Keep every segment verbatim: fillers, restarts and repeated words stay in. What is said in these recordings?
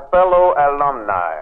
fellow alumni,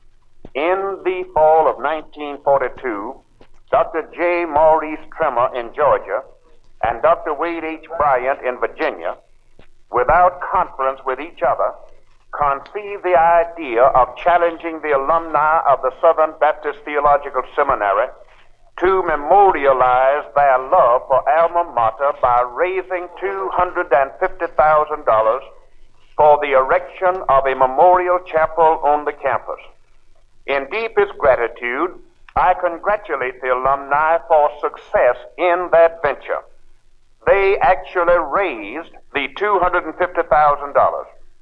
in the fall of nineteen forty-two, Doctor J. Maurice Tremor in Georgia and Doctor Wade H. Bryant in Virginia, without conference with each other, conceived the idea of challenging the alumni of the Southern Baptist Theological Seminary to memorialize their love for alma mater by raising two hundred fifty thousand dollars for the erection of a memorial chapel on the campus. In deepest gratitude, I congratulate the alumni for success in that venture. They actually raised the two hundred fifty thousand dollars.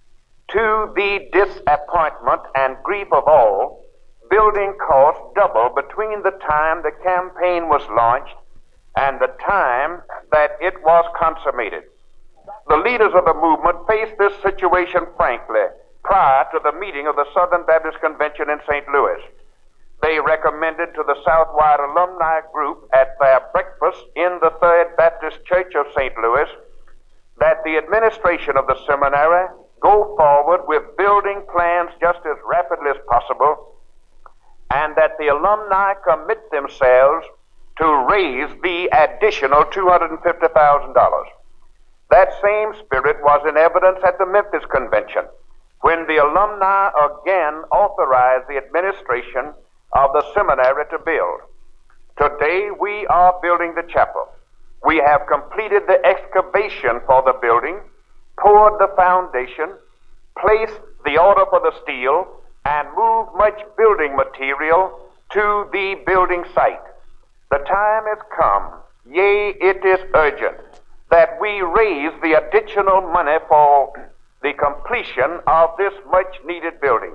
To the disappointment and grief of all, building costs doubled between the time the campaign was launched and the time that it was consummated. The leaders of the movement faced this situation frankly prior to the meeting of the Southern Baptist Convention in Saint Louis. They recommended to the Southwide Alumni Group at their breakfast in the Third Baptist Church of Saint Louis that the administration of the seminary go forward with building plans just as rapidly as possible, and that the alumni commit themselves to raise the additional two hundred fifty thousand dollars. That same spirit was in evidence at the Memphis Convention, when the alumni again authorized the administration of the seminary to build. Today we are building the chapel. We have completed the excavation for the building, poured the foundation, placed the order for the steel, and moved much building material to the building site. The time has come, yea, it is urgent, that we raise the additional money for the completion of this much-needed building.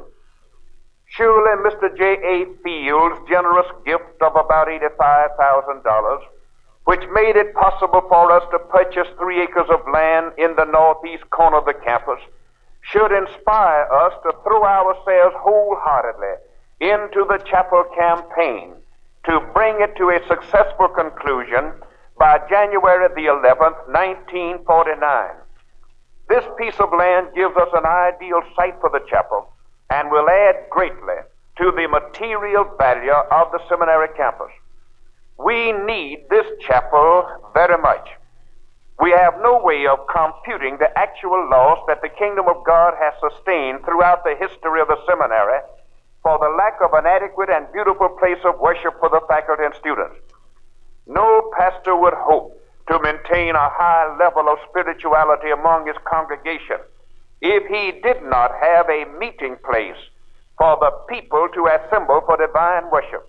Surely Mister J A. Field's generous gift of about eighty-five thousand dollars, which made it possible for us to purchase three acres of land in the northeast corner of the campus, should inspire us to throw ourselves wholeheartedly into the chapel campaign to bring it to a successful conclusion by January the eleventh, nineteen forty-nine. This piece of land gives us an ideal site for the chapel and will add greatly to the material value of the seminary campus. We need this chapel very much. We have no way of computing the actual loss that the kingdom of God has sustained throughout the history of the seminary for the lack of an adequate and beautiful place of worship for the faculty and students. No pastor would hope to maintain a high level of spirituality among his congregation if he did not have a meeting place for the people to assemble for divine worship.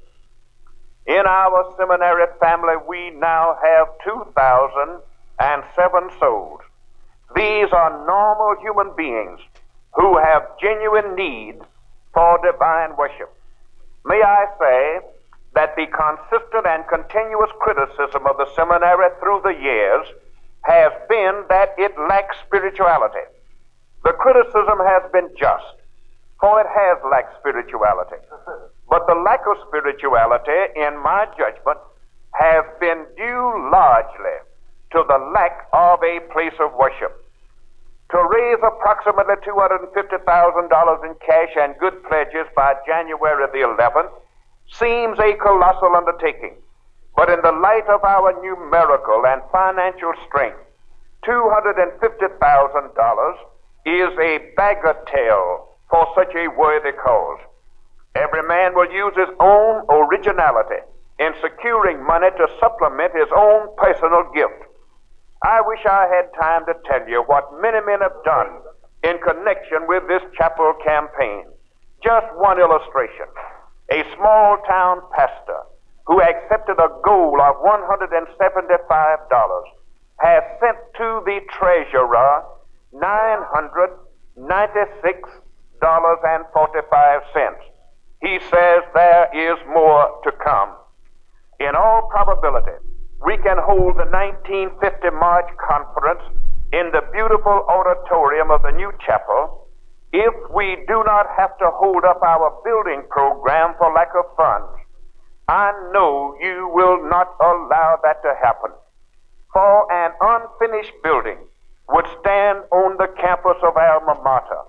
In our seminary family, we now have two thousand seven souls. These are normal human beings who have genuine need for divine worship. May I say that the consistent and continuous criticism of the seminary through the years has been that it lacks spirituality. The criticism has been just, for it has lacked spirituality. But the lack of spirituality, in my judgment, has been due largely to the lack of a place of worship. To raise approximately two hundred fifty thousand dollars in cash and good pledges by January the eleventh seems a colossal undertaking. But in the light of our numerical and financial strength, two hundred fifty thousand dollars is a bagatelle for such a worthy cause. Every man will use his own originality in securing money to supplement his own personal gift. I wish I had time to tell you what many men have done in connection with this chapel campaign. Just one illustration. A small town pastor who accepted a goal of one hundred seventy-five dollars has sent to the treasurer nine hundred ninety-six dollars and forty-five cents. He says there is more to come. In all probability, we can hold the nineteen fifty March conference in the beautiful auditorium of the new chapel if we do not have to hold up our building program for lack of funds. I know you will not allow that to happen. For an unfinished building would stand on the campus of Alma Mater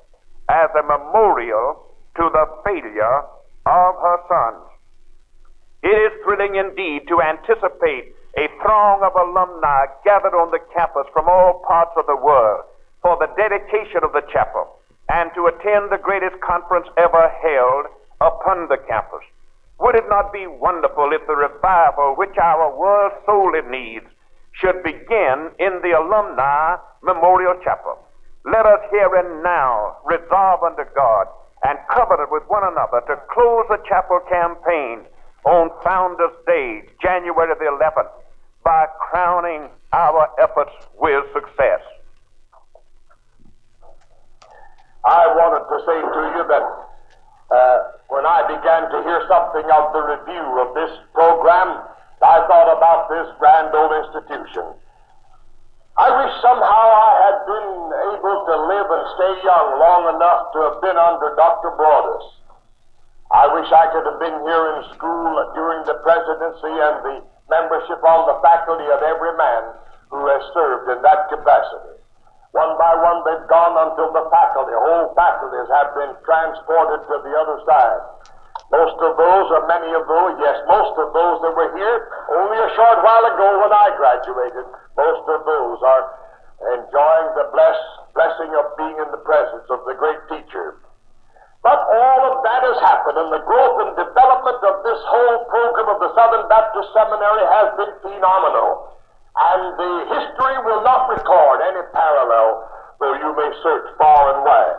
as a memorial to the failure of her sons. It is thrilling indeed to anticipate a throng of alumni gathered on the campus from all parts of the world for the dedication of the chapel and to attend the greatest conference ever held upon the campus. Would it not be wonderful if the revival which our world sorely needs should begin in the Alumni Memorial Chapel? Let us here and now resolve unto God and covenant with one another to close the chapel campaign on Founders Day, January the eleventh, by crowning our efforts with success. I wanted to say to you that uh, when I began to hear something of the review of this program, I thought about this grand old institution. I wish somehow I had been able to live and stay young long enough to have been under Doctor Broadus. I wish I could have been here in school during the presidency and the membership on the faculty of every man who has served in that capacity. One by one they've gone until the faculty, whole faculties have been transported to the other side. Most of those, or many of those, yes, most of those that were here only a short while ago when I graduated, most of those are enjoying the bless, blessing of being in the presence of the great teacher. But all of that has happened, and the growth and development of this whole program of the Southern Baptist Seminary has been phenomenal. And the history will not record any parallel, though you may search far and wide.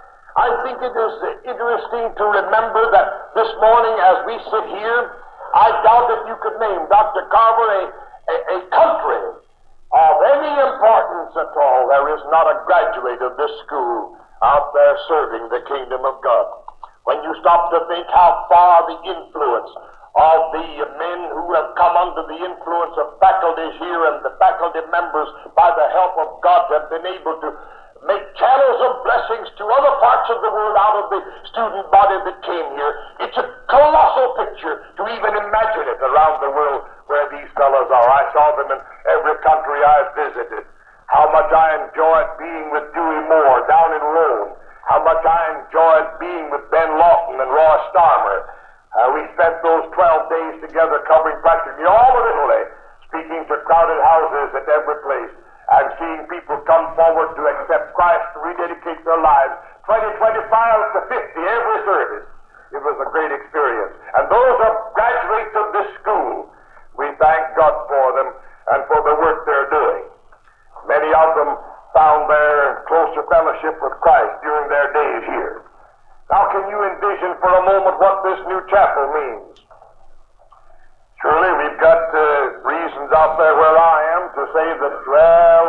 I think it is interesting to remember that this morning as we sit here, I doubt if you could name, Doctor Carver, a, a, a country of any importance at all. There is not a graduate of this school out there serving the kingdom of God. When you stop to think how far the influence of the men who have come under the influence of faculties here and the faculty members by the help of God have been able to make channels of blessings to other parts of the world out of the student body that came here. It's a colossal picture to even imagine it around the world where these fellows are. I saw them in every country I've visited. How much I enjoyed being with Dewey Moore down in Rome. How much I enjoyed being with Ben Lawton and Roy Starmer. Uh, we spent those twelve days together covering practically all of Italy, speaking to crowded houses at every place, and seeing people come forward to accept Christ, to rededicate their lives. twenty, twenty-five to fifty every service. It was a great experience. And those are graduates of this school. We thank God for them and for the work they're doing. Many of them found their closer fellowship with Christ during their days here. Now, can you envision for a moment what this new chapel means? Surely we've got uh, reasons out there where I am to say that, well,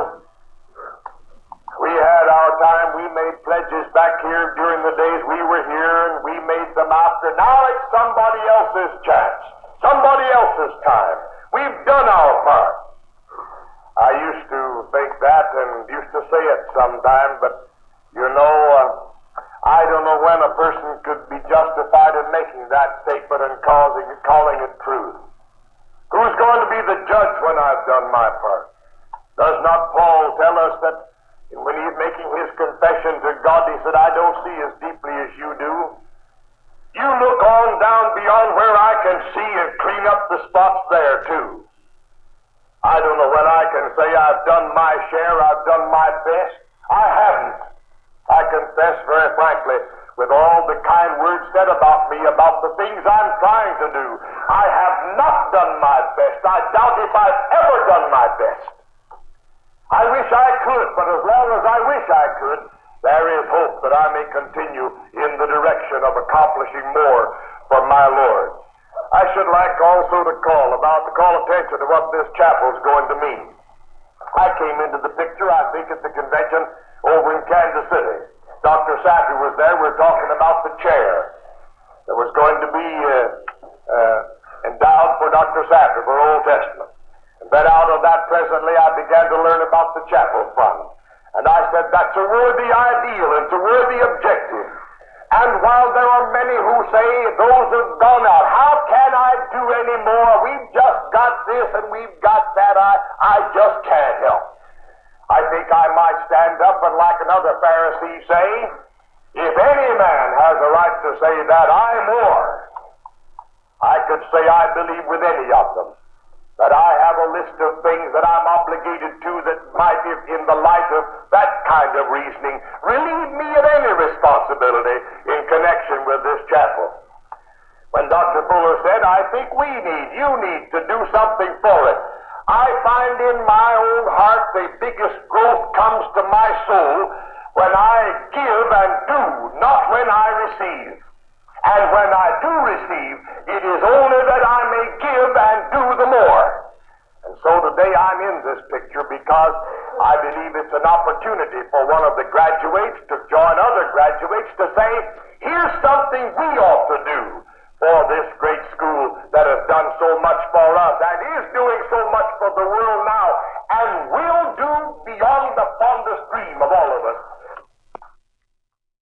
we had our time, we made pledges back here during the days we were here, and we made them after. Now it's somebody else's chance, somebody else's time. We've done our part. I used to think that and used to say it sometime, but you know, uh, I don't know when a person could be justified in making that statement and causing, calling it truth. Who's going to be the judge when I've done my part? Does not Paul tell us that when he's making his confession to God, he said, I don't see as deeply as you do. You look on down beyond where I can see and clean up the spots there too. I don't know when I can say I've done my share, I've done my best. I haven't. I confess very frankly, with all the kind words said about me, about the things I'm trying to do, I have not done my best. I doubt if I've ever done my best. I wish I could, but as long as I wish I could, there is hope that I may continue in the direction of accomplishing more for my Lord. I should like also to call about to call attention to what this chapel is going to mean. I came into the picture, I think, at the convention over in Kansas City. Doctor Saffy was there. We were talking about the chair that was going to be uh, uh, endowed for Doctor Saffy for Old Testament. And then out of that, presently, I began to learn about the chapel fund. And I said, that's a worthy ideal, it's a worthy objective. And while there are many who say, those who've gone out, how can I do any more? We've just got this and we've got that. I, I just can't help. I think I might stand up and like another Pharisee say, If any man has a right to say that, I more. I could say I believe with any of them. That I have a list of things that I'm obligated to that might, in the light of that kind of reasoning, relieve me of any responsibility in connection with this chapel. When Doctor Fuller said, I think we need, you need to do something for it, I find in my own heart the biggest growth comes to my soul when I give and do, not when I receive. And when I do receive, it is only that I may give and do the more. And so today I'm in this picture because I believe it's an opportunity for one of the graduates to join other graduates to say, here's something we ought to do for this great school that has done so much for us and is doing so much for the world